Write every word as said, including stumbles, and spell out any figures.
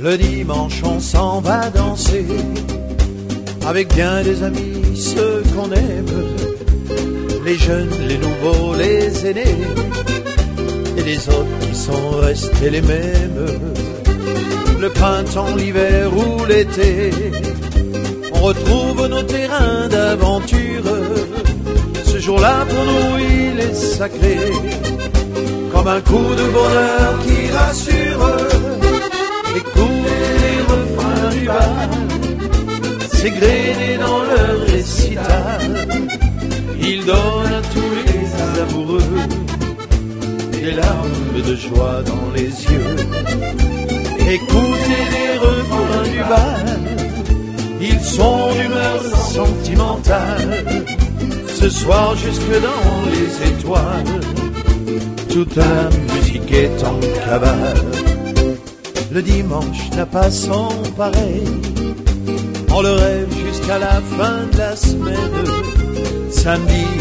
Le dimanche on s'en va danser avec bien des amis, ceux qu'on aime, les jeunes, les nouveaux, les aînés, et les autres qui sont restés les mêmes. Le printemps, l'hiver ou l'été, on retrouve nos terrains d'aventure. Ce jour-là pour nous il est sacré, comme un coup de bonheur qui rassure. Écoutez les refrains du bal, s'égrener dans leur récital. Ils donnent à tous les amoureux des larmes de joie dans les yeux. Écoutez les refrains du bal, ils sont d'humeur sentimentale. Ce soir jusque dans les étoiles, toute la musique est en cavale. Le dimanche n'a pas son pareil, on le rêve jusqu'à la fin de la semaine. Samedi